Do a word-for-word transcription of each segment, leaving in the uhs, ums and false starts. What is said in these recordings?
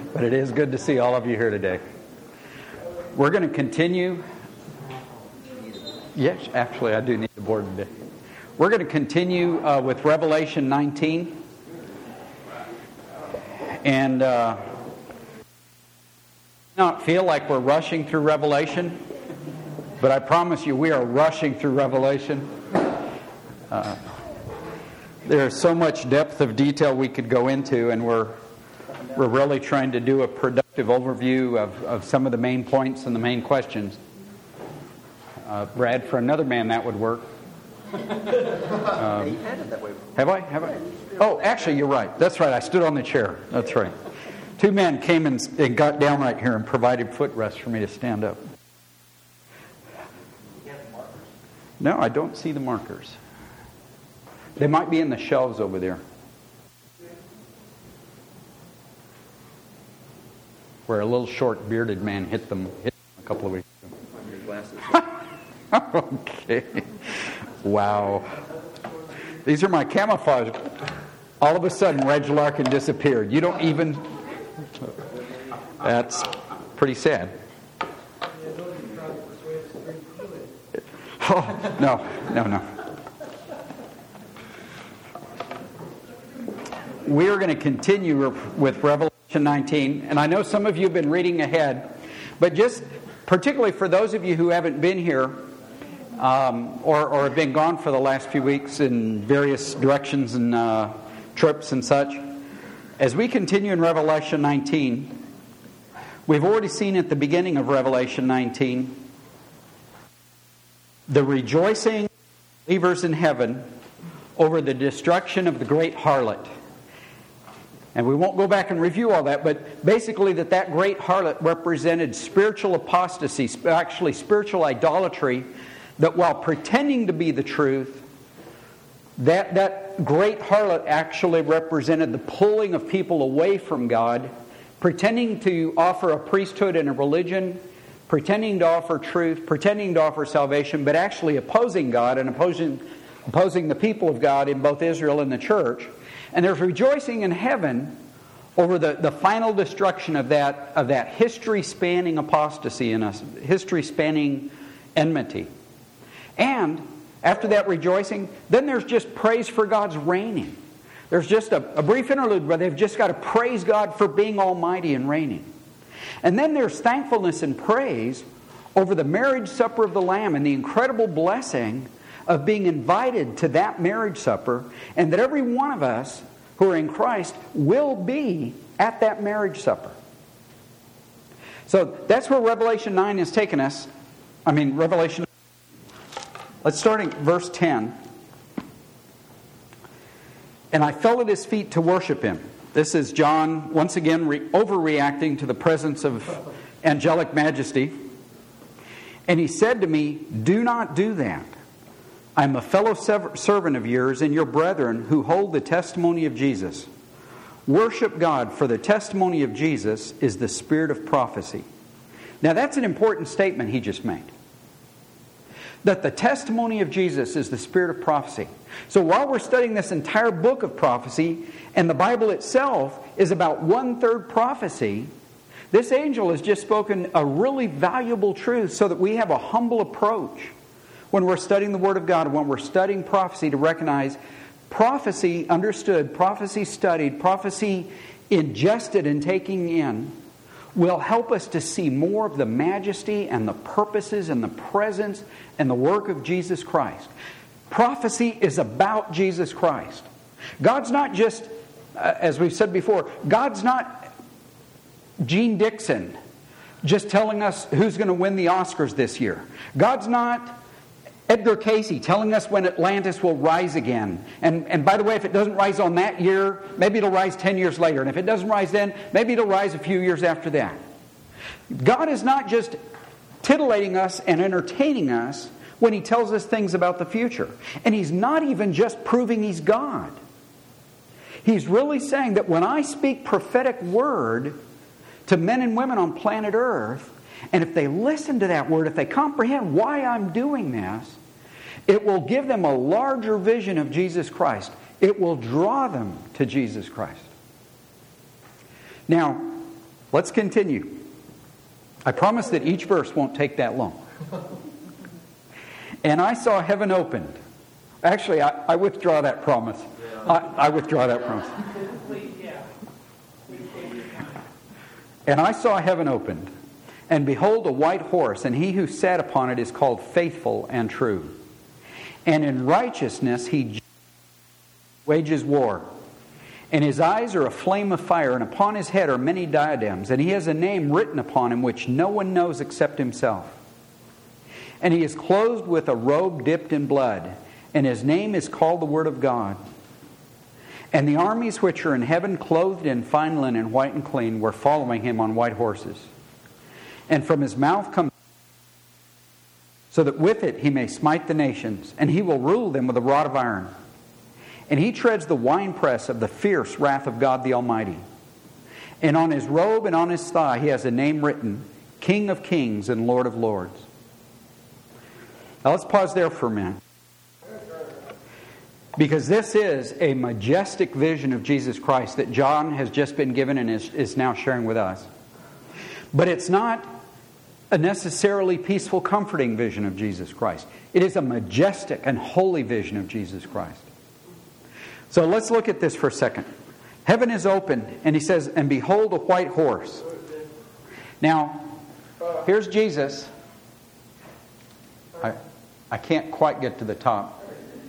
But it is good to see all of you here today. We're going to continue. Yes, actually, I do need the board today. We're going to continue uh, with Revelation nineteen. And uh, I don't feel like we're rushing through Revelation, but I promise you we are rushing through Revelation. Uh, there's so much depth of detail we could go into, and we're we're really trying to do a productive overview of, of some of the main points and the main questions. Uh, Brad, for another man, that would work. Um, have I? Have I? Oh, actually, you're right. That's right. I stood on the chair. That's right. Two men came and, and got down right here and provided footrest for me to stand up. No, I don't see the markers. They might be in the shelves over there. Where a little short bearded man hit them, hit them a couple of weeks ago. On your glasses. Okay. Wow. These are my camouflage. All of a sudden, Reg Larkin disappeared. You don't even... That's pretty sad. Oh, no, no, no. We are going to continue with Revelation nineteen, and I know some of you have been reading ahead, but just particularly for those of you who haven't been here um, or, or have been gone for the last few weeks in various directions and uh, trips and such, as we continue in Revelation nineteen, we've already seen at the beginning of Revelation nineteen the rejoicing of believers in heaven over the destruction of the great harlot. And we won't go back and review all that, but basically that that great harlot represented spiritual apostasy, actually spiritual idolatry, that while pretending to be the truth, that, that great harlot actually represented the pulling of people away from God, pretending to offer a priesthood and a religion, pretending to offer truth, pretending to offer salvation, but actually opposing God and opposing, opposing the people of God in both Israel and the church. And there's rejoicing in heaven over the, the final destruction of that, of that history-spanning apostasy and a history-spanning enmity. And after that rejoicing, then there's just praise for God's reigning. There's just a, a brief interlude where they've just got to praise God for being almighty and reigning. And then there's thankfulness and praise over the marriage supper of the Lamb and the incredible blessing of being invited to that marriage supper, and that every one of us who are in Christ will be at that marriage supper. So that's where Revelation nine has taken us. I mean, Revelation... Let's start in verse ten. And I fell at his feet to worship him. This is John, once again, re- overreacting to the presence of angelic majesty. And he said to me, "Do not do that. I'm a fellow servant of yours and your brethren who hold the testimony of Jesus. Worship God, for the testimony of Jesus is the spirit of prophecy." Now that's an important statement he just made. That the testimony of Jesus is the spirit of prophecy. So while we're studying this entire book of prophecy, and the Bible itself is about one-third prophecy, this angel has just spoken a really valuable truth so that we have a humble approach when we're studying the Word of God, when we're studying prophecy, to recognize prophecy understood, prophecy studied, prophecy ingested and taking in will help us to see more of the majesty and the purposes and the presence and the work of Jesus Christ. Prophecy is about Jesus Christ. God's not just, uh, as we've said before, God's not Gene Dixon just telling us who's going to win the Oscars this year. God's not Edgar Casey telling us when Atlantis will rise again. And, and by the way, if it doesn't rise on that year, maybe it'll rise ten years later. And if it doesn't rise then, maybe it'll rise a few years after that. God is not just titillating us and entertaining us when He tells us things about the future. And He's not even just proving He's God. He's really saying that when I speak prophetic word to men and women on planet Earth, and if they listen to that word, if they comprehend why I'm doing this, it will give them a larger vision of Jesus Christ. It will draw them to Jesus Christ. Now, Let's continue. I promise that each verse won't take that long. And I saw heaven opened. Actually, I, I withdraw that promise. I, I withdraw that promise. And I saw heaven opened, and behold, a white horse, and he who sat upon it is called Faithful and True. And in righteousness he wages war. And his eyes are a flame of fire, and upon his head are many diadems, and he has a name written upon him which no one knows except himself. And he is clothed with a robe dipped in blood, and his name is called the Word of God. And the armies which are in heaven, clothed in fine linen, white and clean, were following him on white horses. And from his mouth comes, so that with it he may smite the nations, and he will rule them with a rod of iron. And he treads the winepress of the fierce wrath of God the Almighty. And on his robe and on his thigh he has a name written, King of Kings and Lord of Lords. Now let's pause there for a minute. Because this is a majestic vision of Jesus Christ that John has just been given and is, is now sharing with us. But it's not a necessarily peaceful, comforting vision of Jesus Christ. It is a majestic and holy vision of Jesus Christ. So let's look at this for a second. Heaven is opened, and he says, and behold a white horse. Now, here's Jesus. I, I can't quite get to the top.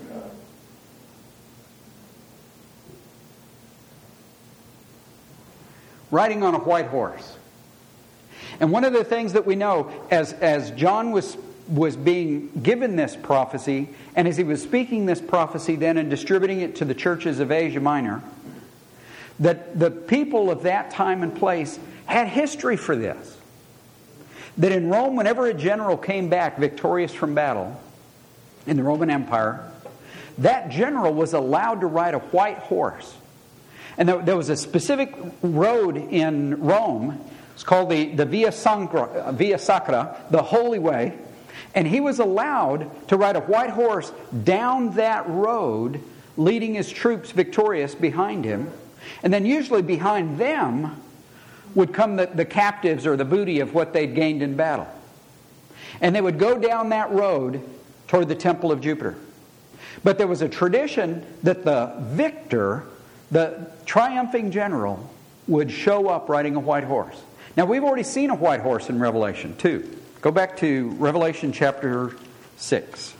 Riding on a white horse. And one of the things that we know, as, as John was, was being given this prophecy, and as he was speaking this prophecy then and distributing it to the churches of Asia Minor, that the people of that time and place had history for this. That in Rome, whenever a general came back victorious from battle in the Roman Empire, that general was allowed to ride a white horse. And there was a specific road in Rome. It's called the, the Via Sacra, Via Sacra, the Holy Way. And he was allowed to ride a white horse down that road, leading his troops victorious behind him. And then usually behind them would come the, the captives or the booty of what they'd gained in battle. And they would go down that road toward the temple of Jupiter. But there was a tradition that the victor, the triumphing general, would show up riding a white horse. Now, we've already seen a white horse in Revelation two. Go back to Revelation chapter six.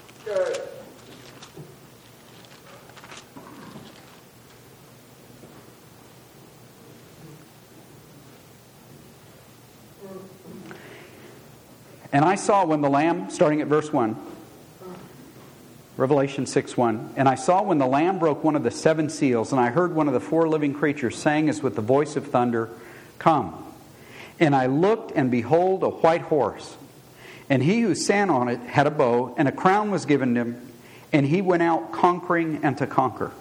And I saw when the Lamb, starting at verse one, Revelation six one, and I saw when the Lamb broke one of the seven seals, and I heard one of the four living creatures saying as with the voice of thunder, Come. And I looked, and behold, a white horse. And he who sat on it had a bow, and a crown was given him, and he went out conquering and to conquer.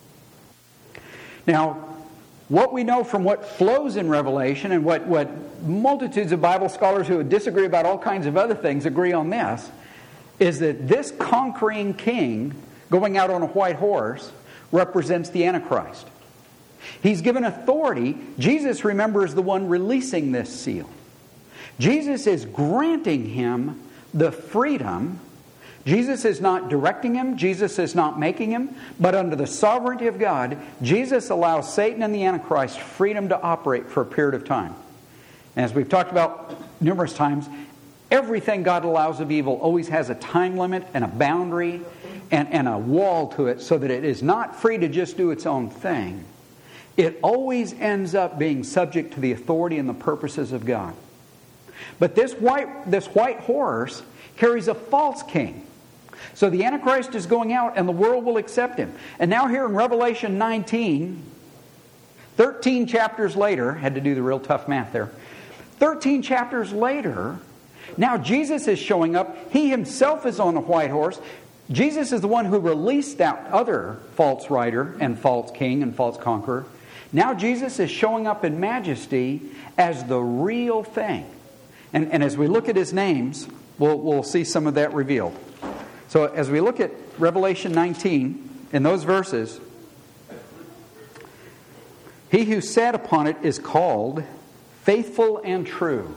Now, what we know from what flows in Revelation, and what, what multitudes of Bible scholars who would disagree about all kinds of other things agree on this, is that this conquering king going out on a white horse represents the Antichrist. He's given authority. Jesus, remember, is the one releasing this seal. Jesus is granting him the freedom. Jesus is not directing him. Jesus is not making him. But under the sovereignty of God, Jesus allows Satan and the Antichrist freedom to operate for a period of time. And as we've talked about numerous times, everything God allows of evil always has a time limit and a boundary and, and a wall to it, so that it is not free to just do its own thing. It always ends up being subject to the authority and the purposes of God. But this white, this white horse carries a false king. So the Antichrist is going out and the world will accept him. And now here in Revelation nineteen, thirteen chapters later, had to do the real tough math there. thirteen chapters later, now Jesus is showing up. He himself is on a white horse. Jesus is the one who released that other false rider and false king and false conqueror. Now Jesus is showing up in majesty as the real thing. And, and as we look at his names, we'll, we'll see some of that revealed. So as we look at Revelation nineteen, in those verses, he who sat upon it is called Faithful and true.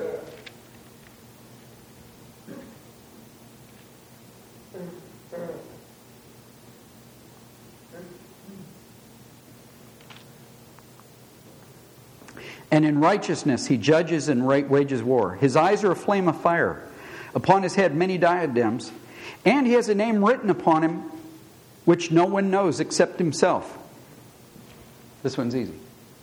And in righteousness he judges and wages war. His eyes are a flame of fire. Upon his head many diadems. And he has a name written upon him which no one knows except himself. This one's easy.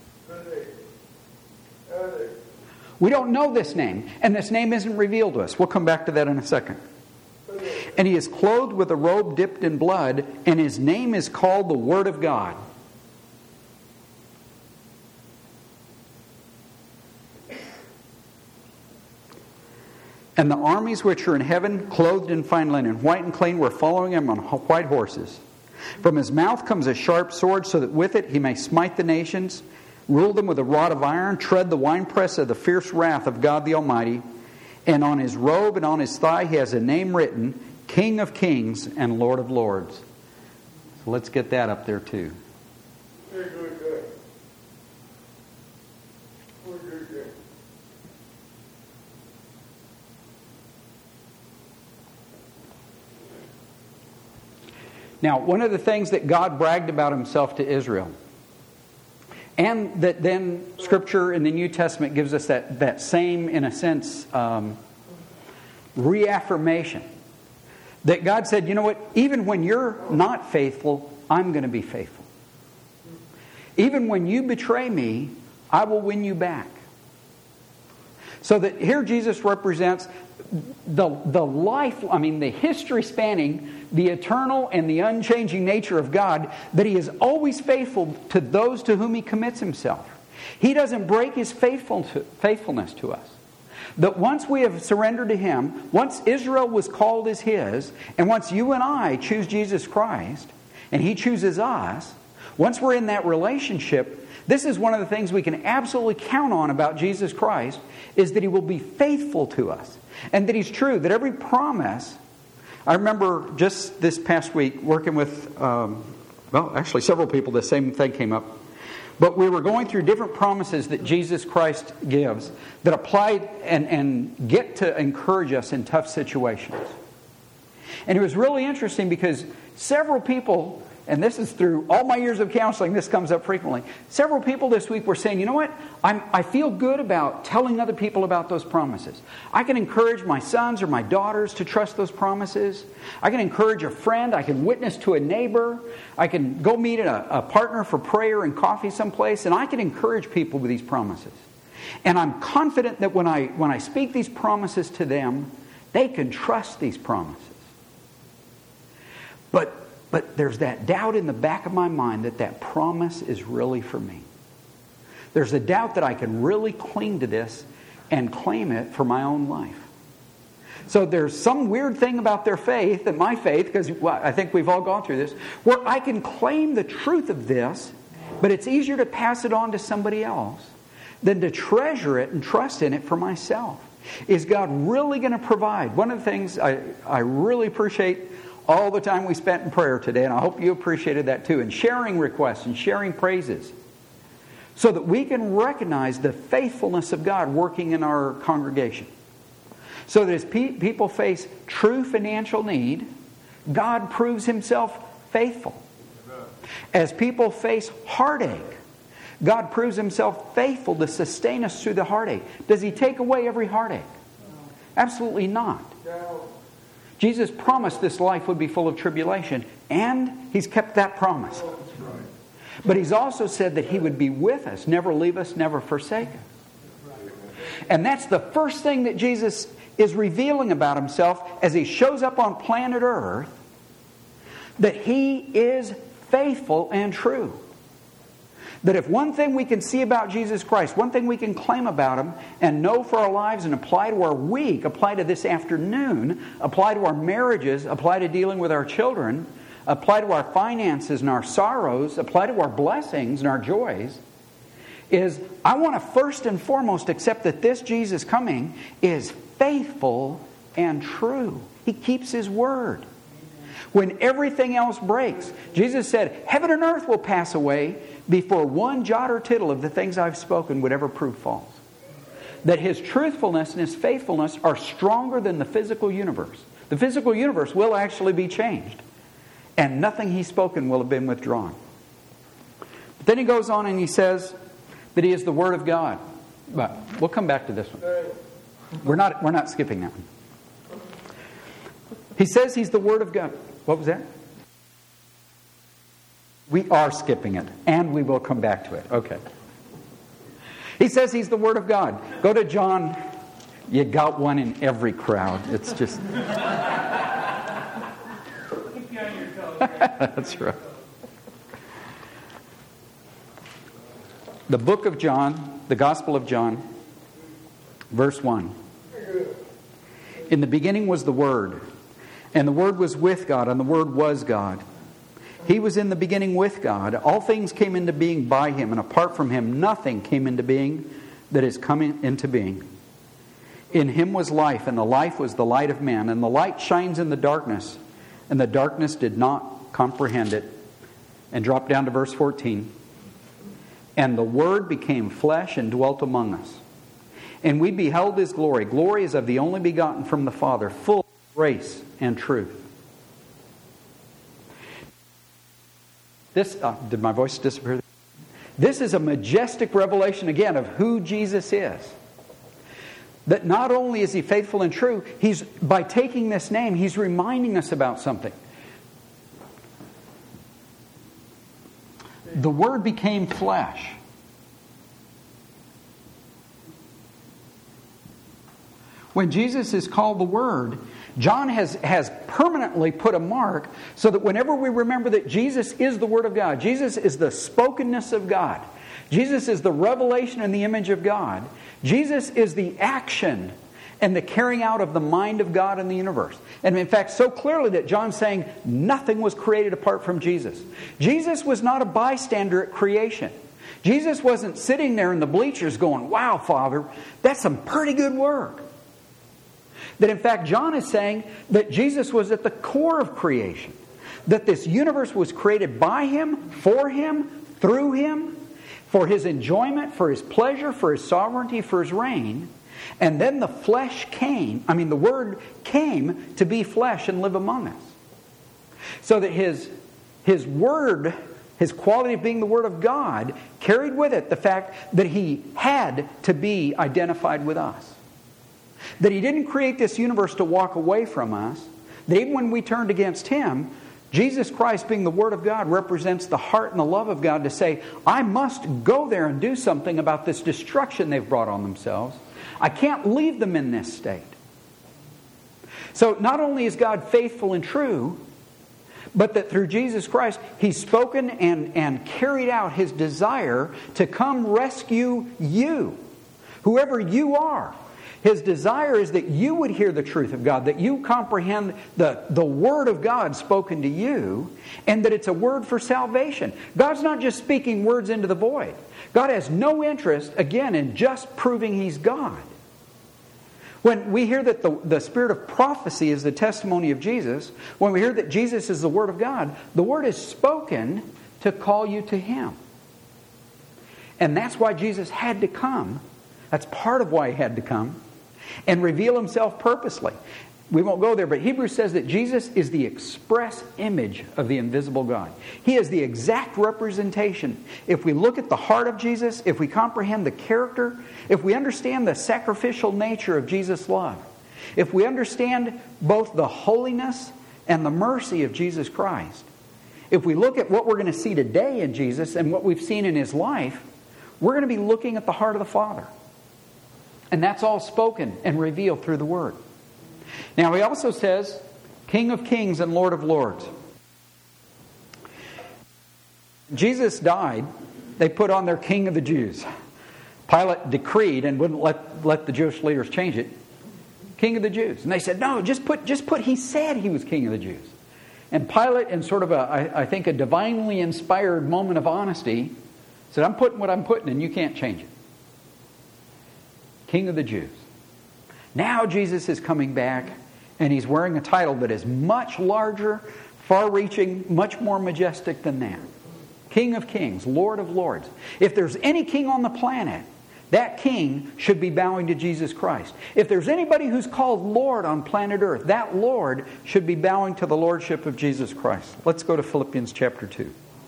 We don't know this name, and this name isn't revealed to us. We'll come back to that in a second. And he is clothed with a robe dipped in blood, and his name is called the Word of God. And the armies which are in heaven, clothed in fine linen, white and clean, were following him on white horses. From his mouth comes a sharp sword, so that with it he may smite the nations, rule them with a rod of iron, tread the winepress of the fierce wrath of God the Almighty. And on his robe and on his thigh he has a name written, King of Kings and Lord of Lords. So let's get that up there too. Very good, good. Very good, good. Now, one of the things that God bragged about himself to Israel, and that then Scripture in the New Testament gives us that, that same, in a sense, um, reaffirmation. That God said, you know what, even when you're not faithful, I'm going to be faithful. Even when you betray me, I will win you back. So that here Jesus represents the, the life, I mean the history spanning the eternal and the unchanging nature of God, that He is always faithful to those to whom He commits Himself. He doesn't break His faithful to, faithfulness to us. That once we have surrendered to Him, once Israel was called as His, and once you and I choose Jesus Christ, and He chooses us, once we're in that relationship, this is one of the things we can absolutely count on about Jesus Christ, is that He will be faithful to us. And that He's true, that every promise... I remember just this past week working with, um, well, actually several people, the same thing came up. But we were going through different promises that Jesus Christ gives that apply and, and get to encourage us in tough situations. And it was really interesting because several people, and this is through all my years of counseling, this comes up frequently. Several people this week were saying, you know what, I'm, I feel good about telling other people about those promises. I can encourage my sons or my daughters to trust those promises. I can encourage a friend. I can witness to a neighbor. I can go meet a, a partner for prayer and coffee someplace, and I can encourage people with these promises. And I'm confident that when I, when I speak these promises to them, they can trust these promises. But But there's that doubt in the back of my mind that that promise is really for me. There's a doubt that I can really cling to this and claim it for my own life. So there's some weird thing about their faith, and my faith, because well, I think we've all gone through this, where I can claim the truth of this, but it's easier to pass it on to somebody else than to treasure it and trust in it for myself. Is God really going to provide? One of the things I, I really appreciate all the time we spent in prayer today, and I hope you appreciated that too, and sharing requests and sharing praises, so that we can recognize the faithfulness of God working in our congregation. So that as pe- people face true financial need, God proves Himself faithful. As people face heartache, God proves Himself faithful to sustain us through the heartache. Does He take away every heartache? Absolutely not. Jesus promised this life would be full of tribulation, and He's kept that promise. But He's also said that He would be with us, never leave us, never forsake us. And that's the first thing that Jesus is revealing about Himself as He shows up on planet Earth, that He is faithful and true. That if one thing we can see about Jesus Christ, one thing we can claim about Him and know for our lives and apply to our week, apply to this afternoon, apply to our marriages, apply to dealing with our children, apply to our finances and our sorrows, apply to our blessings and our joys, is I want to first and foremost accept that this Jesus coming is faithful and true. He keeps His word. When everything else breaks, Jesus said, heaven and earth will pass away before one jot or tittle of the things I've spoken would ever prove false. that His truthfulness and His faithfulness are stronger than the physical universe. The physical universe will actually be changed. And nothing He's spoken will have been withdrawn. But then He goes on and He says that He is the Word of God. But we'll come back to this one. We're not, we're not skipping that one. He says He's the Word of God. What was that? We are skipping it. And we will come back to it. Okay. He says He's the Word of God. Go to John. You got one in every crowd. It's just... That's right. The book of John, the Gospel of John, verse one. In the beginning was the Word, and the Word was with God, and the Word was God. He was in the beginning with God. All things came into being by Him, and apart from Him nothing came into being that is coming into being. In Him was life, and the life was the light of men, and the light shines in the darkness, and the darkness did not comprehend it. And drop down to verse fourteen. And the Word became flesh and dwelt among us. And we beheld His glory. Glory is of the only begotten from the Father, full of grace and truth. This, uh, did my voice disappear? This is a majestic revelation again of who Jesus is. That not only is He faithful and true, He's, by taking this name, He's reminding us about something. The Word became flesh. When Jesus is called the Word, John has, has permanently put a mark so that whenever we remember that Jesus is the Word of God, Jesus is the spokenness of God, Jesus is the revelation and the image of God, Jesus is the action and the carrying out of the mind of God in the universe. And in fact, so clearly that John's saying nothing was created apart from Jesus. Jesus was not a bystander at creation. Jesus wasn't sitting there in the bleachers going, wow, Father, that's some pretty good work. That in fact, John is saying that Jesus was at the core of creation. That this universe was created by Him, for Him, through Him, for His enjoyment, for His pleasure, for His sovereignty, for His reign. And then the flesh came, I mean the Word came to be flesh and live among us. So that His, His Word, His quality of being the Word of God, carried with it the fact that He had to be identified with us. That He didn't create this universe to walk away from us. That even when we turned against Him, Jesus Christ, being the Word of God, represents the heart and the love of God to say, I must go there and do something about this destruction they've brought on themselves. I can't leave them in this state. So not only is God faithful and true, but that through Jesus Christ, He's spoken and, and carried out His desire to come rescue you, whoever you are. His desire is that you would hear the truth of God, that you comprehend the, the Word of God spoken to you, and that it's a word for salvation. God's not just speaking words into the void. God has no interest, again, in just proving He's God. When we hear that the, the spirit of prophecy is the testimony of Jesus, when we hear that Jesus is the Word of God, the Word is spoken to call you to Him. And that's why Jesus had to come. That's part of why He had to come. And reveal Himself purposely. We won't go there, but Hebrews says that Jesus is the express image of the invisible God. He is the exact representation. If we look at the heart of Jesus, if we comprehend the character, if we understand the sacrificial nature of Jesus' love, if we understand both the holiness and the mercy of Jesus Christ, if we look at what we're going to see today in Jesus and what we've seen in His life, we're going to be looking at the heart of the Father. And that's all spoken and revealed through the Word. Now He also says, King of kings and Lord of lords. Jesus died, they put on their King of the Jews. Pilate decreed and wouldn't let, let the Jewish leaders change it. King of the Jews. And they said, no, just put, just put, He said He was King of the Jews. And Pilate, in sort of a, I, I think, a divinely inspired moment of honesty, said, I'm putting what I'm putting and you can't change it. King of the Jews. Now Jesus is coming back and He's wearing a title that is much larger, far-reaching, much more majestic than that. King of kings, Lord of lords. If there's any king on the planet that king should be bowing to Jesus Christ. If there's anybody who's called Lord on planet Earth, that Lord should be bowing to the lordship of Jesus Christ. Let's go to Philippians chapter two.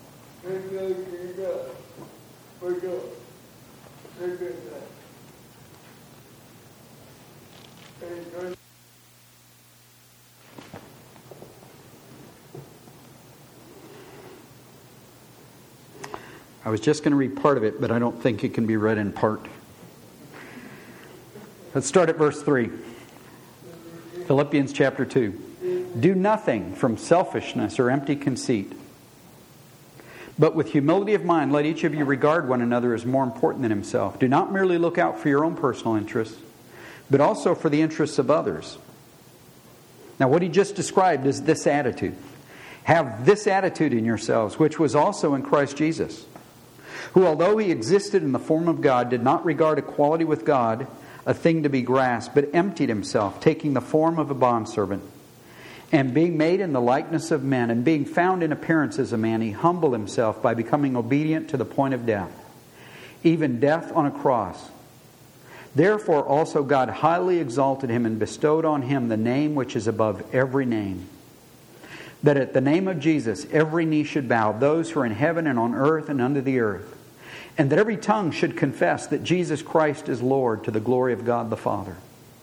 I was just going to read part of it, but I don't think it can be read in part. Let's start at verse three. Philippians chapter two. Do nothing from selfishness or empty conceit, but with humility of mind let each of you regard one another as more important than himself. Do not merely look out for your own personal interests, but also for the interests of others. Now, what he just described is this attitude. Have this attitude in yourselves, which was also in Christ Jesus, who, although he existed in the form of God, did not regard equality with God a thing to be grasped, but emptied himself, taking the form of a bondservant. And being made in the likeness of men, and being found in appearance as a man, he humbled himself by becoming obedient to the point of death, even death on a cross. Therefore also God highly exalted him and bestowed on him the name which is above every name, that at the name of Jesus every knee should bow, those who are in heaven and on earth and under the earth, and that every tongue should confess that Jesus Christ is Lord, to the glory of God the Father.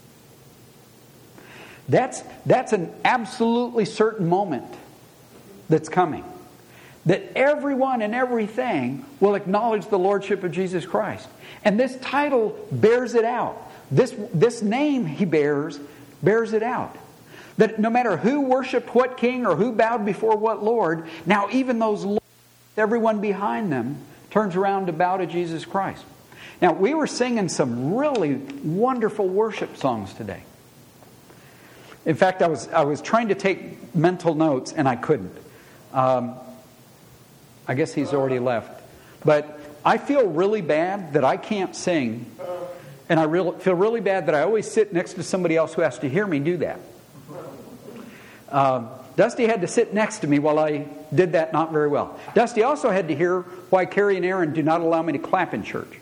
That's, that's an absolutely certain moment that's coming. That everyone and everything will acknowledge the Lordship of Jesus Christ. And this title bears it out. This, this name he bears, bears it out. That no matter who worshipped what king or who bowed before what Lord, now even those lords, everyone behind them turns around to bow to Jesus Christ. Now, we were singing some really wonderful worship songs today. In fact, I was I was trying to take mental notes and I couldn't. Um, I guess he's already left. But I feel really bad that I can't sing. And I real, feel really bad that I always sit next to somebody else who has to hear me do that. Um, Dusty had to sit next to me while I did that not very well. Dusty also had to hear why Carrie and Aaron do not allow me to clap in church.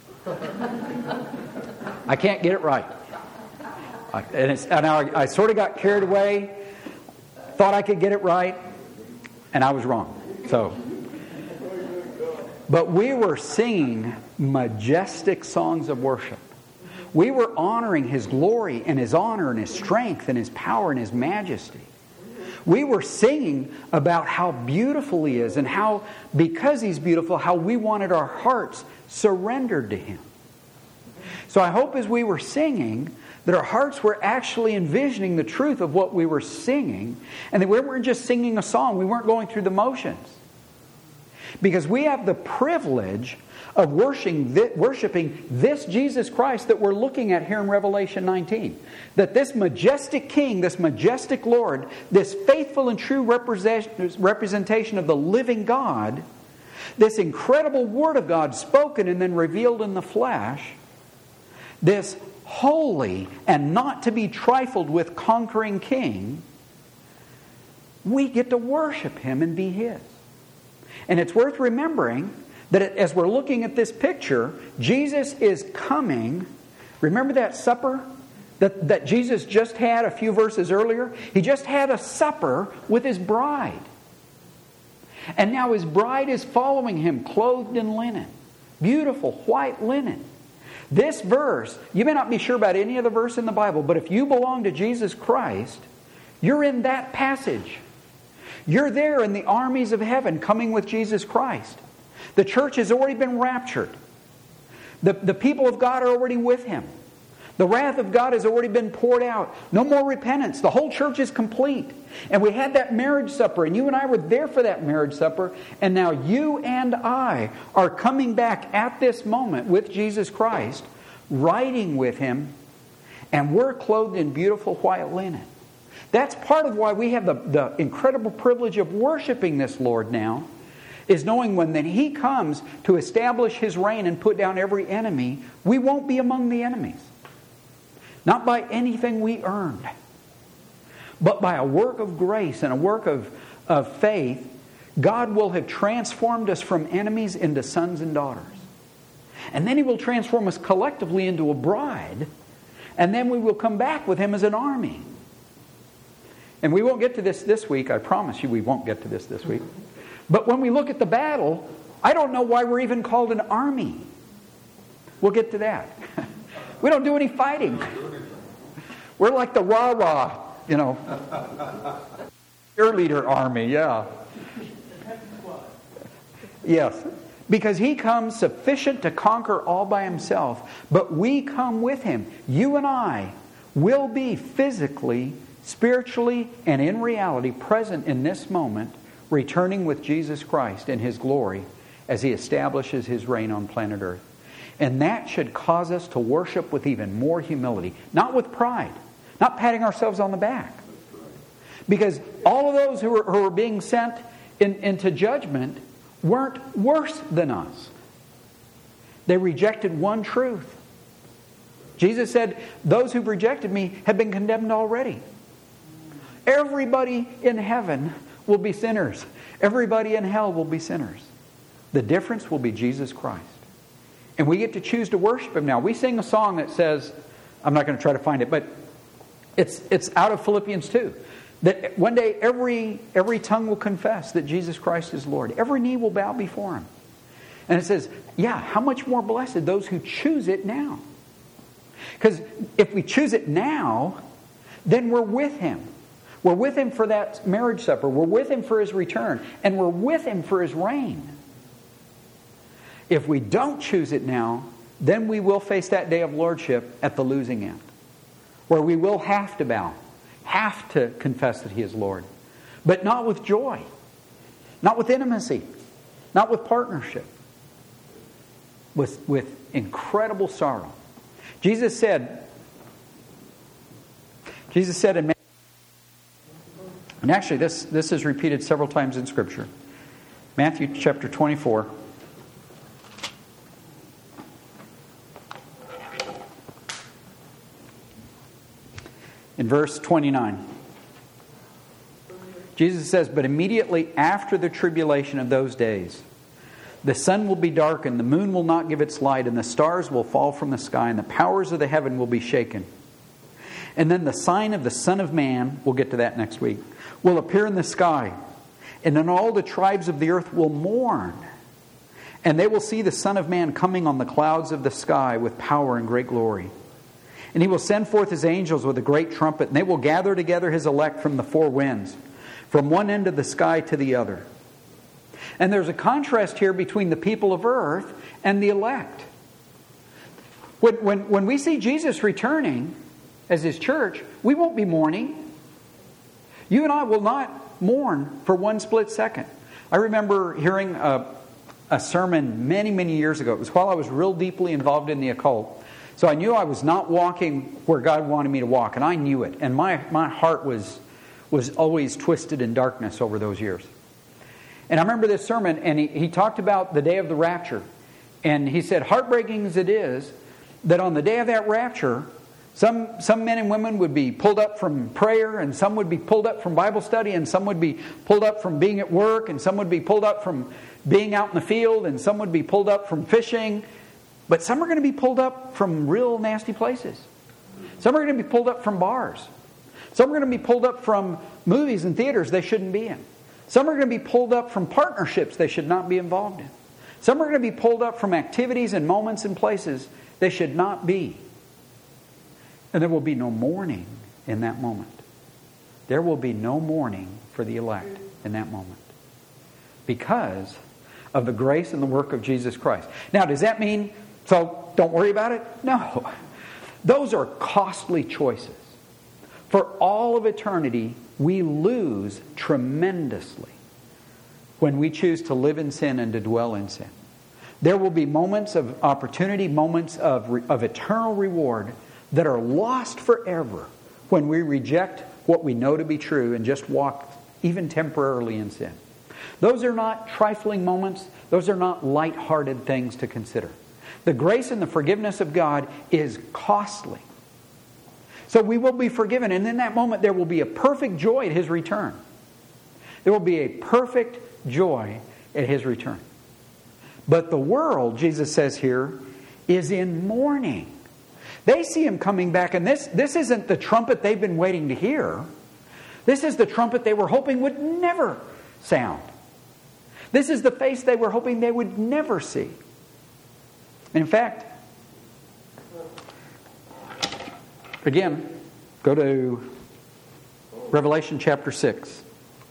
I can't get it right. I, and it's, and I, I sort of got carried away, thought I could get it right, and I was wrong. So, but we were singing majestic songs of worship. We were honoring His glory and His honor and His strength and His power and His majesty. We were singing about how beautiful He is and how, because He's beautiful, how we wanted our hearts surrendered to Him. So I hope as we were singing that our hearts were actually envisioning the truth of what we were singing, and that we weren't just singing a song, we weren't going through the motions. Because we have the privilege of worshiping this Jesus Christ that we're looking at here in Revelation nineteen. That this majestic King, this majestic Lord, this faithful and true representation of the living God, this incredible Word of God spoken and then revealed in the flesh, this holy and not to be trifled with conquering King, we get to worship Him and be His. And it's worth remembering that as we're looking at this picture, Jesus is coming. Remember that supper that, that Jesus just had a few verses earlier? He just had a supper with His bride. And now His bride is following Him, clothed in linen. Beautiful white linen. This verse, you may not be sure about any other verse in the Bible, but if you belong to Jesus Christ, you're in that passage. You're there in the armies of heaven coming with Jesus Christ. The church has already been raptured. The, the people of God are already with Him. The wrath of God has already been poured out. No more repentance. The whole church is complete. And we had that marriage supper, and you and I were there for that marriage supper. And now you and I are coming back at this moment with Jesus Christ, riding with Him, and we're clothed in beautiful white linen. That's part of why we have the, the incredible privilege of worshiping this Lord now, is knowing when then He comes to establish His reign and put down every enemy, we won't be among the enemies. Not by anything we earned, but by a work of grace and a work of, of faith, God will have transformed us from enemies into sons and daughters. And then He will transform us collectively into a bride. And then we will come back with Him as an army. And we won't get to this this week. I promise you we won't get to this this week. But when we look at the battle, I don't know why we're even called an army. We'll get to that. We don't do any fighting. We're like the rah-rah, you know, cheerleader army, yeah. Yes. Because He comes sufficient to conquer all by Himself. But we come with Him. You and I will be physically, spiritually, and in reality present in this moment, returning with Jesus Christ in His glory as He establishes His reign on planet Earth. And that should cause us to worship with even more humility. Not with pride. Not patting ourselves on the back. Because all of those who are, who are being sent in, into judgment weren't worse than us. They rejected one truth. Jesus said, those who've rejected me have been condemned already. Everybody in heaven will be sinners. Everybody in hell will be sinners. The difference will be Jesus Christ. And we get to choose to worship Him now. We sing a song that says, I'm not going to try to find it, but it's it's out of Philippians two. That one day every every tongue will confess that Jesus Christ is Lord. Every knee will bow before Him. And it says, yeah, how much more blessed those who choose it now. Because if we choose it now, then we're with Him. We're with Him for that marriage supper. We're with Him for His return. And we're with Him for His reign. If we don't choose it now, then we will face that day of lordship at the losing end. Where we will have to bow. Have to confess that He is Lord. But not with joy. Not with intimacy. Not with partnership. With, with incredible sorrow. Jesus said, Jesus said in Matthew, and actually this, this is repeated several times in Scripture. Matthew chapter twenty-four. In verse twenty-nine. Jesus says, but immediately after the tribulation of those days, the sun will be darkened, the moon will not give its light, and the stars will fall from the sky, and the powers of the heaven will be shaken. And then the sign of the Son of Man, we'll get to that next week, will appear in the sky. And then all the tribes of the earth will mourn. And they will see the Son of Man coming on the clouds of the sky with power and great glory. And He will send forth His angels with a great trumpet, and they will gather together His elect from the four winds, from one end of the sky to the other. And there's a contrast here between the people of earth and the elect. When, when, when we see Jesus returning as His church, we won't be mourning. You and I will not mourn for one split second. I remember hearing a, a sermon many, many years ago. It was while I was real deeply involved in the occult. So I knew I was not walking where God wanted me to walk, and I knew it. And my, my heart was, was always twisted in darkness over those years. And I remember this sermon, and he, he talked about the day of the rapture. And he said, heartbreaking as it is, that on the day of that rapture, some, some men and women would be pulled up from prayer, and some would be pulled up from Bible study, and some would be pulled up from being at work, and some would be pulled up from being out in the field, and some would be pulled up from fishing. But some are going to be pulled up from real nasty places. Some are going to be pulled up from bars. Some are going to be pulled up from movies and theaters they shouldn't be in. Some are going to be pulled up from partnerships they should not be involved in. Some are going to be pulled up from activities and moments and places they should not be. And there will be no mourning in that moment. There will be no mourning for the elect in that moment. Because of the grace and the work of Jesus Christ. Now, does that mean, so don't worry about it? No. Those are costly choices. For all of eternity, we lose tremendously when we choose to live in sin and to dwell in sin. There will be moments of opportunity, moments of, of eternal reward that are lost forever when we reject what we know to be true and just walk even temporarily in sin. Those are not trifling moments. Those are not light-hearted things to consider. The grace and the forgiveness of God is costly. So we will be forgiven, and in that moment there will be a perfect joy at His return. There will be a perfect joy at His return. But the world, Jesus says here, is in mourning. They see him coming back, and this, this isn't the trumpet they've been waiting to hear. This is the trumpet they were hoping would never sound. This is the face they were hoping they would never see. In fact, again, go to Revelation chapter six.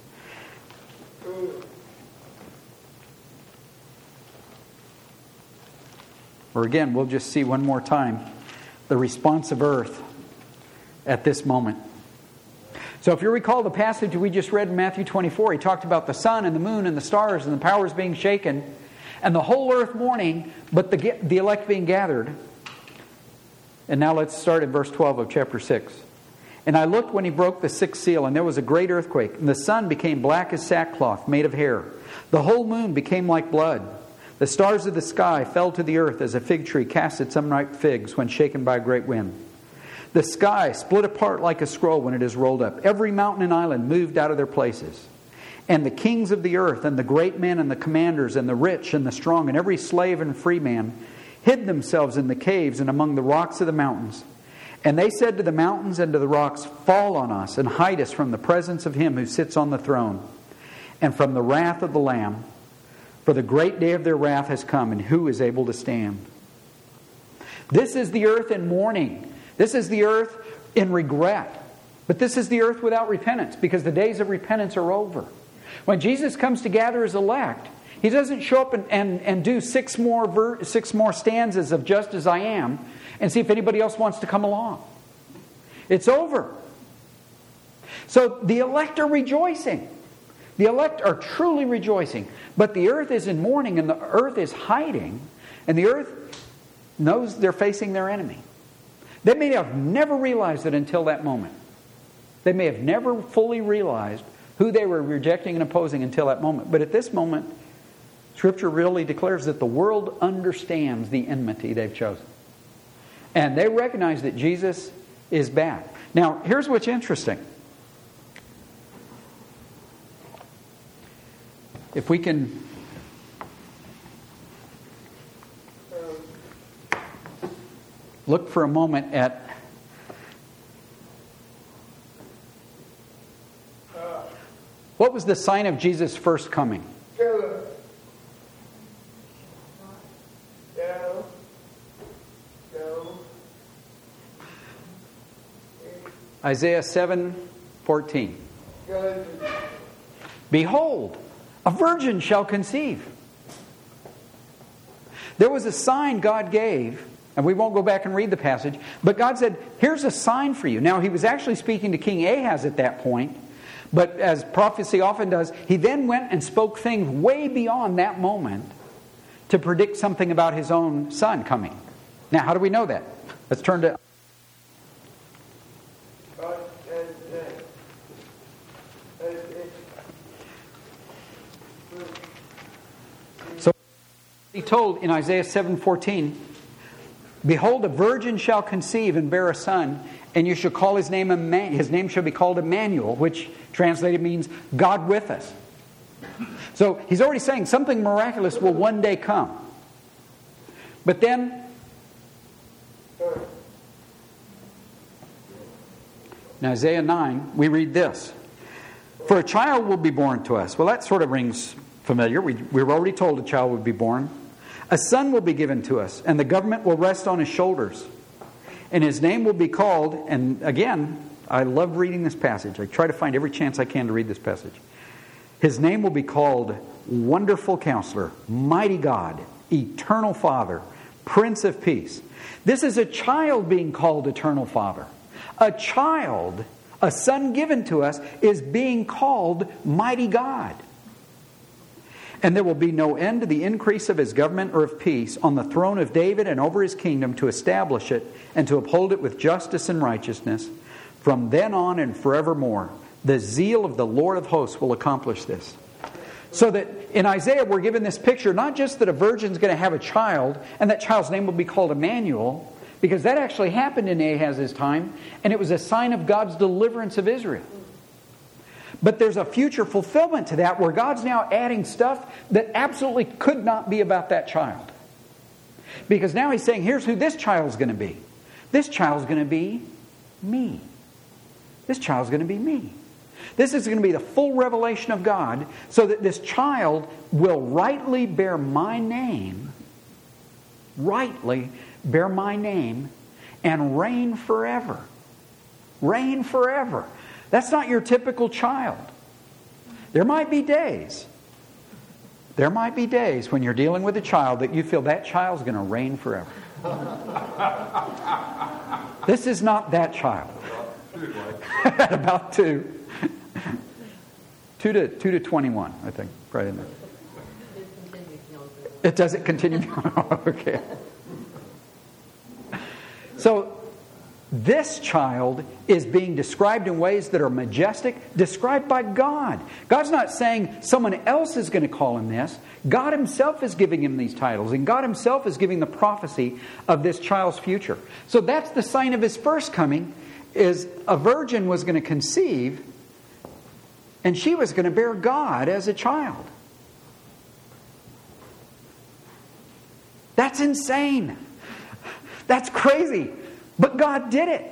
Or again, we'll just see one more time the response of earth at this moment. So if you recall the passage we just read in Matthew twenty-four, he talked about the sun and the moon and the stars and the powers being shaken and the whole earth mourning, but the, the elect being gathered. And now let's start at verse twelve of chapter six. And I looked when he broke the sixth seal, and there was a great earthquake, and the sun became black as sackcloth made of hair. The whole moon became like blood. The stars of the sky fell to the earth as a fig tree casts its unripe figs when shaken by a great wind. The sky split apart like a scroll when it is rolled up. Every mountain and island moved out of their places. And the kings of the earth, and the great men, and the commanders, and the rich, and the strong, and every slave and free man, hid themselves in the caves and among the rocks of the mountains. And they said to the mountains and to the rocks, fall on us, and hide us from the presence of him who sits on the throne, and from the wrath of the Lamb. For the great day of their wrath has come, and who is able to stand? This is the earth in mourning. This is the earth in regret. But this is the earth without repentance, because the days of repentance are over. When Jesus comes to gather his elect, he doesn't show up and, and, and do six more, ver- six more stanzas of Just As I Am and see if anybody else wants to come along. It's over. So the elect are rejoicing. The elect are truly rejoicing. But the earth is in mourning, and the earth is hiding, and the earth knows they're facing their enemy. They may have never realized it until that moment. They may have never fully realized who they were rejecting and opposing until that moment. But at this moment, Scripture really declares that the world understands the enmity they've chosen. And they recognize that Jesus is bad. Now, here's what's interesting. If we can look for a moment at what was the sign of Jesus' first coming? Isaiah seven fourteen. Behold, a virgin shall conceive. There was a sign God gave, and we won't go back and read the passage, but God said, here's a sign for you. Now, he was actually speaking to King Ahaz at that point, but as prophecy often does, he then went and spoke things way beyond that moment to predict something about his own son coming. Now, how do we know that? Let's turn to... So he told in Isaiah seven fourteen, behold, a virgin shall conceive and bear a son, and you shall call his name Emmanuel. His name shall be called Emmanuel, which translated means God with us. So he's already saying something miraculous will one day come. But then, in Isaiah nine, we read this. For a child will be born to us. Well, that sort of rings familiar. We, we were already told a child would be born. A son will be given to us, and the government will rest on his shoulders. And his name will be called, and again, I love reading this passage. I try to find every chance I can to read this passage. His name will be called Wonderful Counselor, Mighty God, Eternal Father, Prince of Peace. This is a child being called Eternal Father. A child, a son given to us, is being called Mighty God. And there will be no end to the increase of his government or of peace on the throne of David and over his kingdom, to establish it and to uphold it with justice and righteousness from then on and forevermore. The zeal of the Lord of hosts will accomplish this. So that in Isaiah we're given this picture, not just that a virgin's going to have a child and that child's name will be called Emmanuel, because that actually happened in Ahaz's time, and it was a sign of God's deliverance of Israel. But there's a future fulfillment to that, where God's now adding stuff that absolutely could not be about that child. Because now he's saying, here's who this child's going to be. This child's going to be me. This child's going to be me. This is going to be the full revelation of God, so that this child will rightly bear my name, rightly bear my name, and reign forever. Reign forever. That's not your typical child. There might be days, there might be days when you're dealing with a child that you feel that child's going to reign forever. This is not that child. At about two. Two to two to twenty-one, I think, right in there. It doesn't continue. Okay. So this child is being described in ways that are majestic, described by God. God's not saying someone else is going to call him this. God himself is giving him these titles, and God himself is giving the prophecy of this child's future. So that's the sign of his first coming, is a virgin was going to conceive, and she was going to bear God as a child. That's insane. That's crazy. But God did it.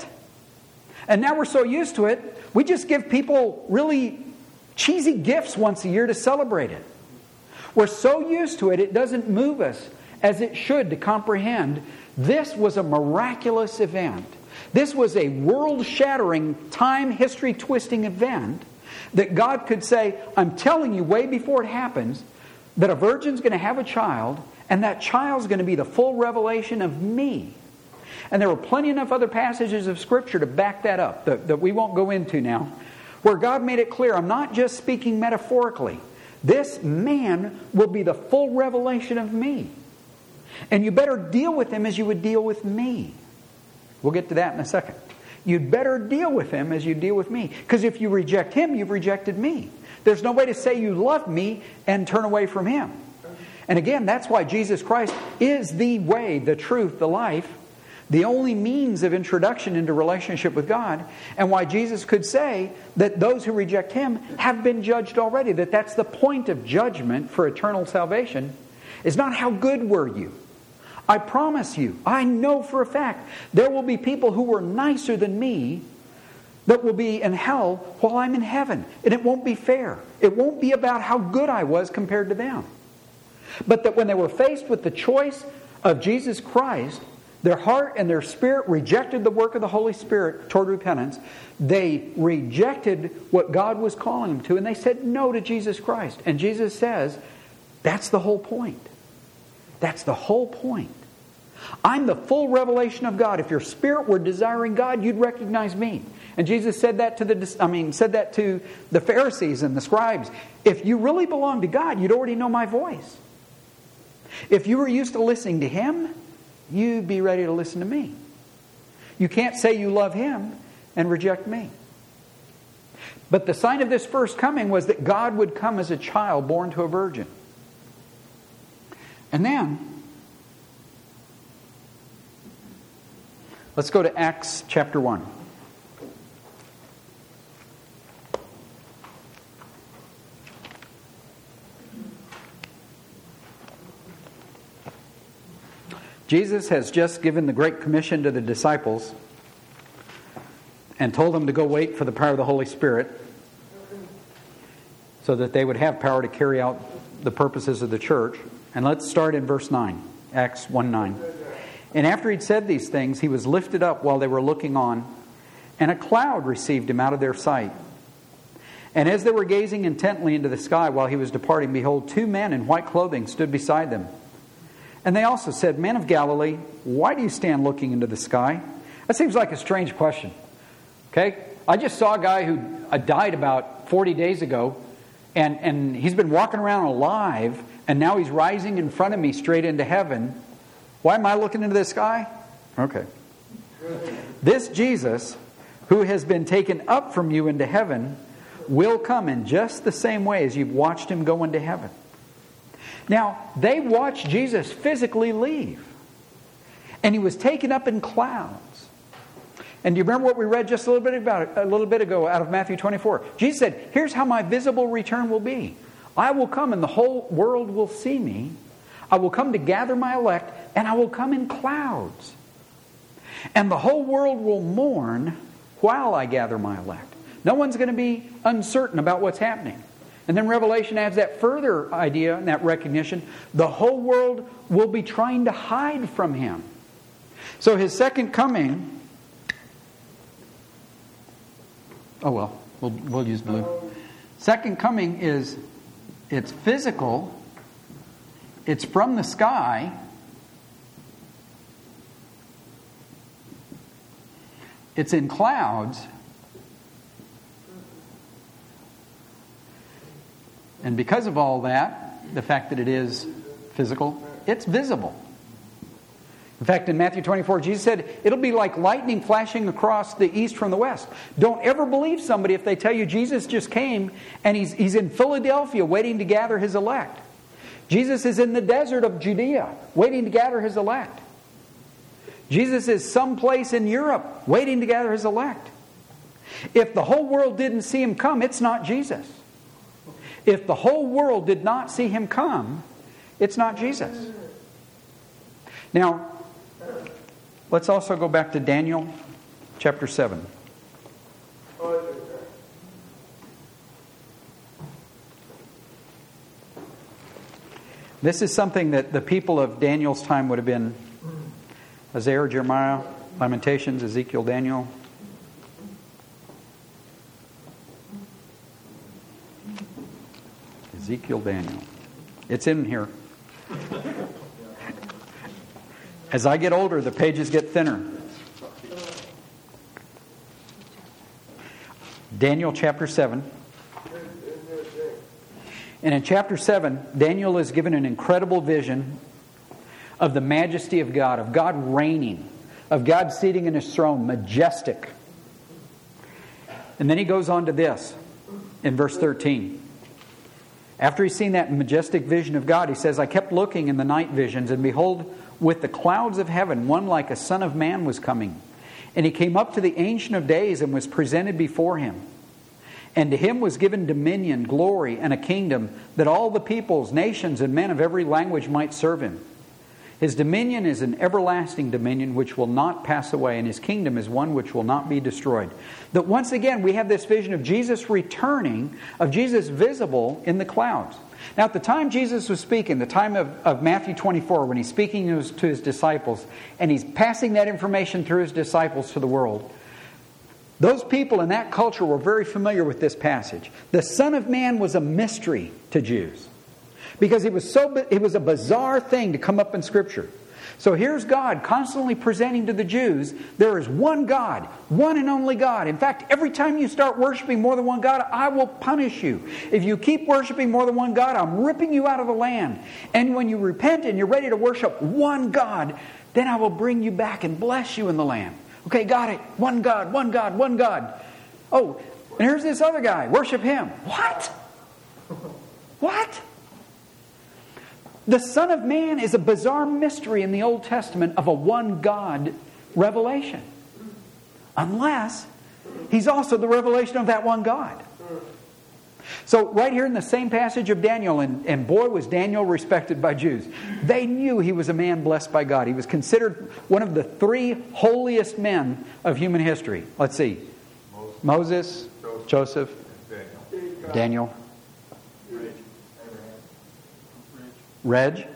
And now we're so used to it, we just give people really cheesy gifts once a year to celebrate it. We're so used to it, it doesn't move us as it should to comprehend this was a miraculous event. This was a world-shattering, time, history-twisting event that God could say, I'm telling you way before it happens, that a virgin's going to have a child, and that child's going to be the full revelation of me. And there were plenty enough other passages of Scripture to back that up, that, that we won't go into now, where God made it clear, I'm not just speaking metaphorically. This man will be the full revelation of me. And you better deal with him as you would deal with me. We'll get to that in a second. You'd better deal with him as you deal with me. Because if you reject him, you've rejected me. There's no way to say you love me and turn away from him. And again, that's why Jesus Christ is the way, the truth, the life, the only means of introduction into relationship with God, and why Jesus could say that those who reject him have been judged already. That that's the point of judgment for eternal salvation, is not how good were you. I promise you, I know for a fact, there will be people who were nicer than me that will be in hell while I'm in heaven. And it won't be fair. It won't be about how good I was compared to them. But that when they were faced with the choice of Jesus Christ, their heart and their spirit rejected the work of the Holy Spirit toward repentance. They rejected what God was calling them to, and they said no to Jesus Christ. And Jesus says, that's the whole point. That's the whole point. I'm the full revelation of God. If your spirit were desiring God, you'd recognize me. And Jesus said that to the I mean said that to the Pharisees and the scribes. If you really belong to God, you'd already know my voice. If you were used to listening to him, you'd be ready to listen to me. You can't say you love him and reject me. But the sign of this first coming was that God would come as a child born to a virgin. And then, let's go to Acts chapter one. Jesus has just given the Great Commission to the disciples and told them to go wait for the power of the Holy Spirit so that they would have power to carry out the purposes of the church. And let's start in verse nine, Acts one nine. And after he'd said these things, he was lifted up while they were looking on, and a cloud received him out of their sight. And as they were gazing intently into the sky while he was departing, behold, two men in white clothing stood beside them. And they also said, Men of Galilee, why do you stand looking into the sky? That seems like a strange question. Okay? I just saw a guy who died about forty days ago, and, and he's been walking around alive, and now he's rising in front of me straight into heaven. Why am I looking into the sky? Okay. This Jesus, who has been taken up from you into heaven, will come in just the same way as you've watched him go into heaven. Now, they watched Jesus physically leave. And he was taken up in clouds. And do you remember what we read just a little bit about it, a little bit ago out of Matthew twenty-four? Jesus said, here's how my visible return will be. I will come and the whole world will see me. I will come to gather my elect, and I will come in clouds. And the whole world will mourn while I gather my elect. No one's going to be uncertain about what's happening. And then Revelation adds that further idea and that recognition. The whole world will be trying to hide from Him. So His second coming... Oh well, we'll, we'll use blue. Second coming is, it's physical, it's from the sky, it's in clouds, and because of all that, the fact that it is physical, it's visible. In fact, in Matthew twenty-four, Jesus said, it'll be like lightning flashing across the east from the west. Don't ever believe somebody if they tell you Jesus just came and he's, he's in Philadelphia waiting to gather His elect. Jesus is in the desert of Judea waiting to gather His elect. Jesus is someplace in Europe waiting to gather His elect. If the whole world didn't see Him come, it's not Jesus. If the whole world did not see Him come, it's not Jesus. Now, let's also go back to Daniel chapter seven. This is something that the people of Daniel's time would have been Isaiah, Jeremiah, Lamentations, Ezekiel, Daniel. Ezekiel, Daniel. It's in here. As I get older, the pages get thinner. Daniel chapter seven. And in chapter seven, Daniel is given an incredible vision of the majesty of God, of God reigning, of God seating in His throne, majestic. And then he goes on to this in verse thirteen. After he's seen that majestic vision of God, he says, I kept looking in the night visions, and behold, with the clouds of heaven, one like a son of man was coming. And he came up to the Ancient of Days and was presented before Him. And to Him was given dominion, glory, and a kingdom, that all the peoples, nations, and men of every language might serve Him. His dominion is an everlasting dominion which will not pass away, and His kingdom is one which will not be destroyed. That once again we have this vision of Jesus returning, of Jesus visible in the clouds. Now at the time Jesus was speaking, the time of, of Matthew twenty-four, when He's speaking to his, to his disciples, and He's passing that information through His disciples to the world, those people in that culture were very familiar with this passage. The Son of Man was a mystery to Jews, because it was so it was a bizarre thing to come up in Scripture. So here's God constantly presenting to the Jews, there is one God, one and only God. In fact, every time you start worshiping more than one God, I will punish you. If you keep worshiping more than one God, I'm ripping you out of the land. And when you repent and you're ready to worship one God, then I will bring you back and bless you in the land. Okay, got it. One God, one God, one God. Oh, and here's this other guy. Worship him. What? What? The Son of Man is a bizarre mystery in the Old Testament of a one God revelation. Unless He's also the revelation of that one God. So right here in the same passage of Daniel, and, and boy was Daniel respected by Jews. They knew he was a man blessed by God. He was considered one of the three holiest men of human history. Let's see. Moses, Joseph, Daniel. Reg?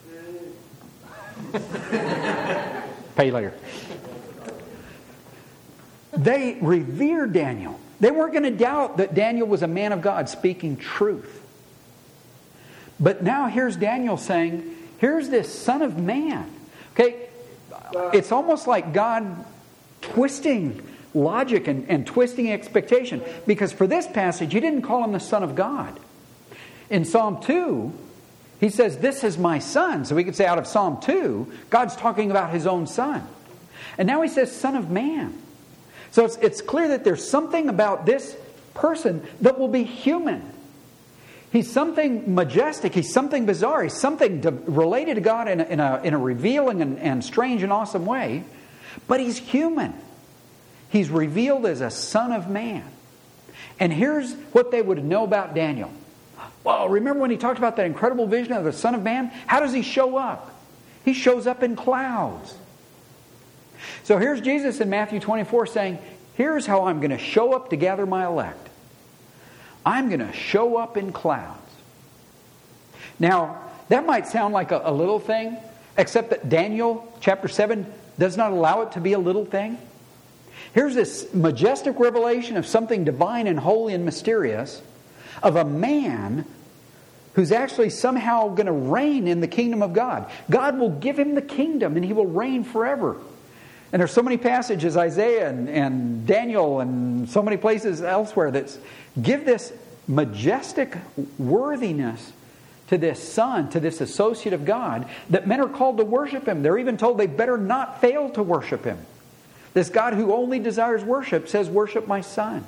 Pay later. They revered Daniel. They weren't going to doubt that Daniel was a man of God speaking truth. But now here's Daniel saying, here's this Son of Man. Okay, it's almost like God twisting logic and, and twisting expectation. Because for this passage, He didn't call Him the Son of God. In Psalm two, He says, this is my Son. So we could say out of Psalm two, God's talking about His own Son. And now He says, Son of Man. So it's, it's clear that there's something about this person that will be human. He's something majestic. He's something bizarre. He's something to, related to God in a, in a, in a revealing and, and strange and awesome way. But He's human. He's revealed as a Son of Man. And here's what they would know about Daniel. Well, remember when he talked about that incredible vision of the Son of Man? How does he show up? He shows up in clouds. So here's Jesus in Matthew twenty-four saying, here's how I'm going to show up to gather my elect. I'm going to show up in clouds. Now, that might sound like a, a little thing, except that Daniel chapter seven does not allow it to be a little thing. Here's this majestic revelation of something divine and holy and mysterious, of a man who's actually somehow going to reign in the kingdom of God. God will give him the kingdom and he will reign forever. And there's so many passages, Isaiah and, and Daniel and so many places elsewhere that give this majestic worthiness to this son, to this associate of God, that men are called to worship him. They're even told they better not fail to worship him. This God who only desires worship says, worship my son.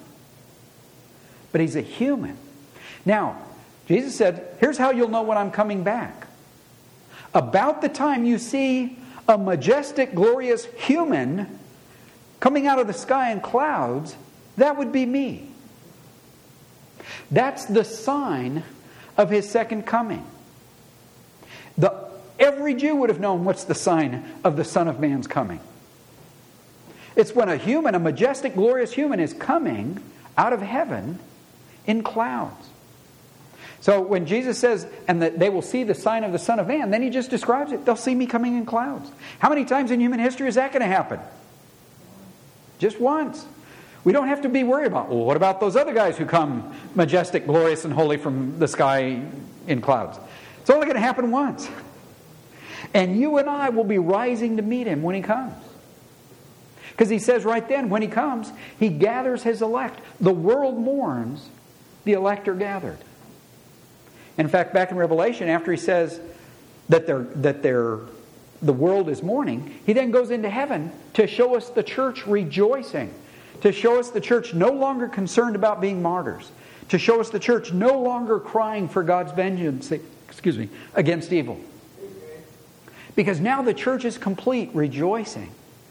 But he's a human. Now, Jesus said, here's how you'll know when I'm coming back. About the time you see a majestic, glorious human coming out of the sky in clouds, that would be me. That's the sign of his second coming. The, every Jew would have known what's the sign of the Son of Man's coming. It's when a human, a majestic, glorious human is coming out of heaven in clouds. So when Jesus says, and that they will see the sign of the Son of Man, then he just describes it. They'll see me coming in clouds. How many times in human history is that going to happen? Just once. We don't have to be worried about, well, what about those other guys who come majestic, glorious, and holy from the sky in clouds? It's only going to happen once. And you and I will be rising to meet him when he comes. Because he says right then, when he comes, he gathers his elect. The world mourns, the elect are gathered. In fact, back in Revelation, after he says that they're, that they're, the world is mourning, he then goes into heaven to show us the church rejoicing. To show us the church no longer concerned about being martyrs. To show us the church no longer crying for God's vengeance, excuse me, against evil. Because now the church is complete, rejoicing.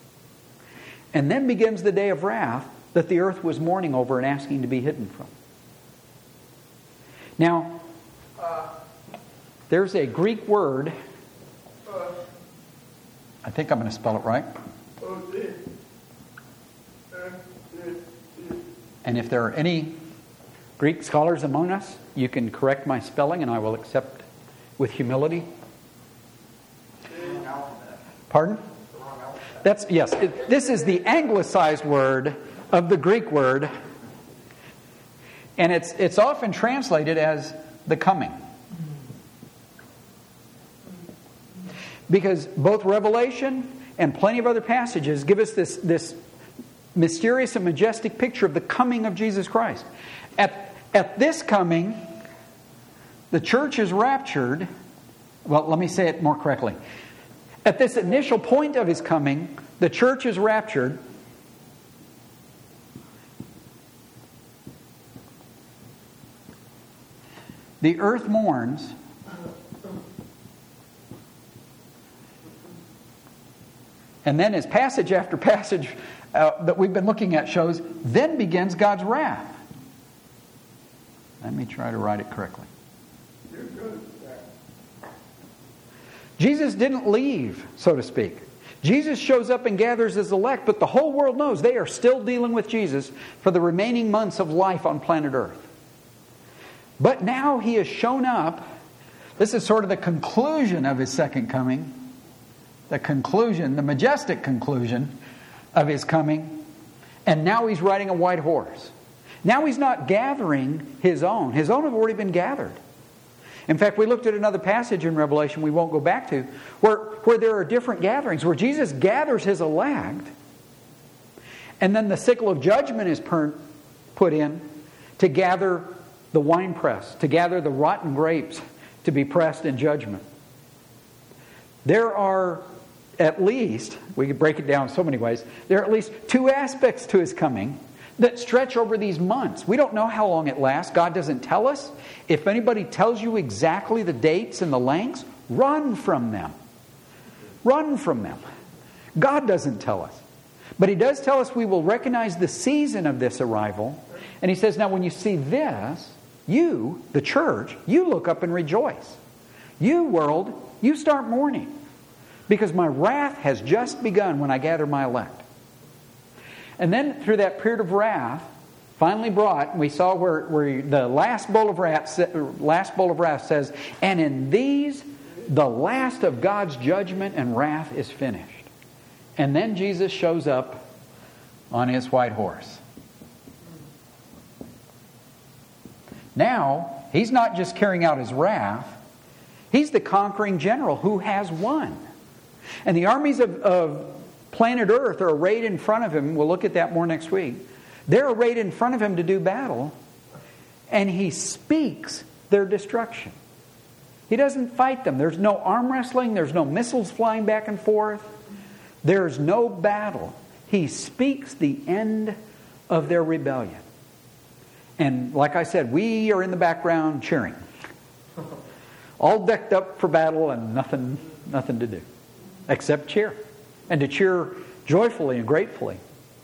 And then begins the day of wrath that the earth was mourning over and asking to be hidden from. Now, there's a Greek word. I think I'm going to spell it right. And if there are any Greek scholars among us, you can correct my spelling and I will accept with humility. Pardon? That's, yes, it, this is the anglicized word of the Greek word. And it's it's often translated as the coming. Because both Revelation and plenty of other passages give us this, this mysterious and majestic picture of the coming of Jesus Christ. At, at this coming, the church is raptured. Well, let me say it more correctly. At this initial point of his coming, the church is raptured. The earth mourns. And then as passage after passage uh, that we've been looking at shows, then begins God's wrath. Let me try to write it correctly. Jesus didn't leave, so to speak. Jesus shows up and gathers his elect, but the whole world knows they are still dealing with Jesus for the remaining months of life on planet Earth. But now he has shown up. This is sort of the conclusion of his second coming. The conclusion, the majestic conclusion of his coming. And now he's riding a white horse. Now he's not gathering his own. His own have already been gathered. In fact, we looked at another passage in Revelation we won't go back to, where, where there are different gatherings, where Jesus gathers his elect, and then the sickle of judgment is per, put in to gather the winepress, to gather the rotten grapes to be pressed in judgment. There are at least, we could break it down so many ways, there are at least two aspects to his coming that stretch over these months. We don't know how long it lasts. God doesn't tell us. If anybody tells you exactly the dates and the lengths, run from them. Run from them. God doesn't tell us. But he does tell us we will recognize the season of this arrival. And he says, now when you see this, You, the church, you look up and rejoice. You, world, you start mourning. Because my wrath has just begun when I gather my elect. And then through that period of wrath, finally brought, we saw where, where the last bowl of wrath, last bowl of wrath says, and in these, the last of God's judgment and wrath is finished. And then Jesus shows up on His white horse. Now, He's not just carrying out His wrath. He's the conquering general who has won. And the armies of, of planet Earth are arrayed in front of Him. We'll look at that more next week. They're arrayed in front of Him to do battle. And He speaks their destruction. He doesn't fight them. There's no arm wrestling. There's no missiles flying back and forth. There's no battle. He speaks the end of their rebellion. And like I said, we are in the background cheering. All decked up for battle and nothing, nothing to do. Except cheer. And to cheer joyfully and gratefully.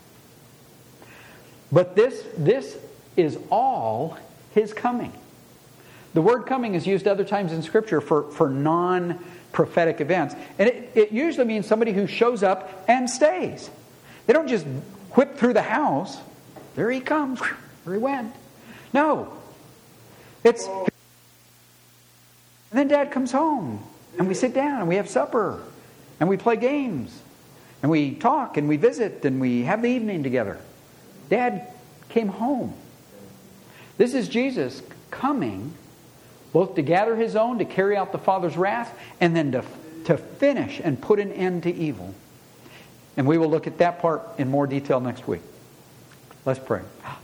But this, this is all His coming. The word coming is used other times in Scripture for, for non-prophetic events. And it, it usually means somebody who shows up and stays. They don't just whip through the house. There He comes. There He went. No. It's... And then Dad comes home. And we sit down and we have supper. And we play games. And we talk and we visit and we have the evening together. Dad came home. This is Jesus coming both to gather His own, to carry out the Father's wrath, and then to, to finish and put an end to evil. And we will look at that part in more detail next week. Let's pray.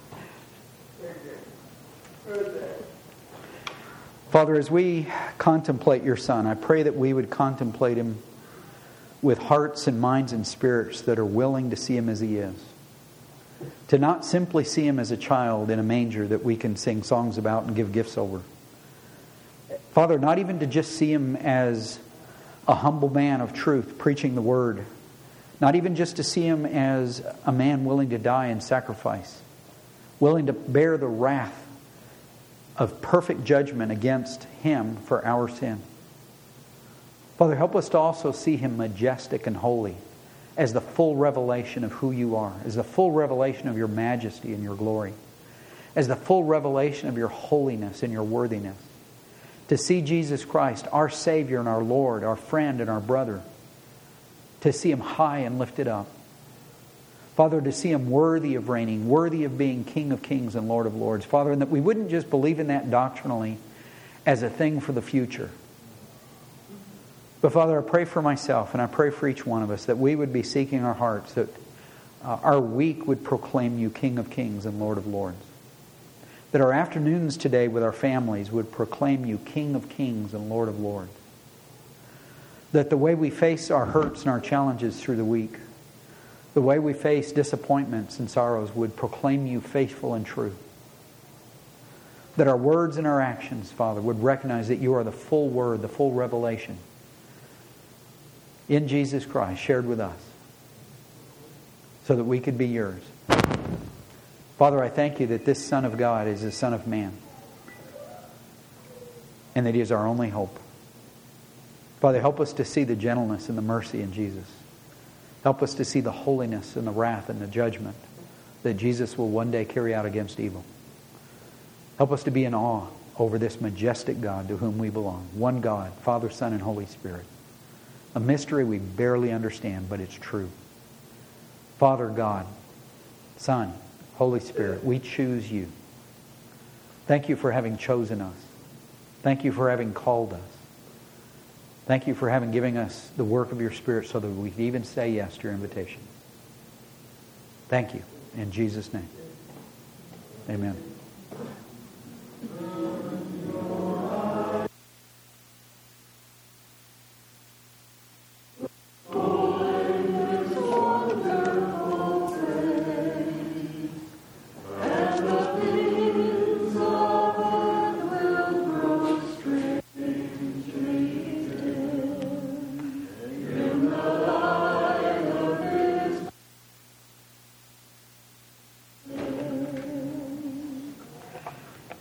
Father, as we contemplate Your Son, I pray that we would contemplate Him with hearts and minds and spirits that are willing to see Him as He is. To not simply see Him as a child in a manger that we can sing songs about and give gifts over. Father, not even to just see Him as a humble man of truth preaching the Word. Not even just to see Him as a man willing to die in sacrifice. Willing to bear the wrath of perfect judgment against Him for our sin. Father, help us to also see Him majestic and holy as the full revelation of who You are, as the full revelation of Your majesty and Your glory, as the full revelation of Your holiness and Your worthiness. To see Jesus Christ, our Savior and our Lord, our friend and our brother, to see Him high and lifted up. Father, to see Him worthy of reigning, worthy of being King of kings and Lord of lords. Father, and that we wouldn't just believe in that doctrinally as a thing for the future. But Father, I pray for myself and I pray for each one of us that we would be seeking our hearts, that uh, our week would proclaim You King of kings and Lord of lords. That our afternoons today with our families would proclaim You King of kings and Lord of lords. That the way we face our hurts and our challenges through the week, the way we face disappointments and sorrows would proclaim You faithful and true. That our words and our actions, Father, would recognize that You are the full Word, the full revelation in Jesus Christ shared with us so that we could be Yours. Father, I thank You that this Son of God is the Son of Man and that He is our only hope. Father, help us to see the gentleness and the mercy in Jesus. Help us to see the holiness and the wrath and the judgment that Jesus will one day carry out against evil. Help us to be in awe over this majestic God to whom we belong. One God, Father, Son, and Holy Spirit. A mystery we barely understand, but it's true. Father, God, Son, Holy Spirit, we choose You. Thank You for having chosen us. Thank You for having called us. Thank You for having given us the work of Your Spirit so that we can even say yes to Your invitation. Thank You. In Jesus' name. Amen.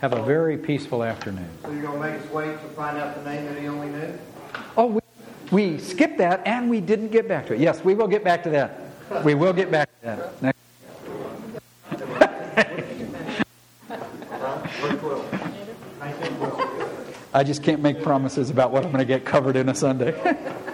Have a very peaceful afternoon. So you're going to make us wait to find out the name that he only knew? Oh, we, we skipped that and we didn't get back to it. Yes, we will get back to that. We will get back to that. Next. I just can't make promises about what I'm going to get covered in a Sunday.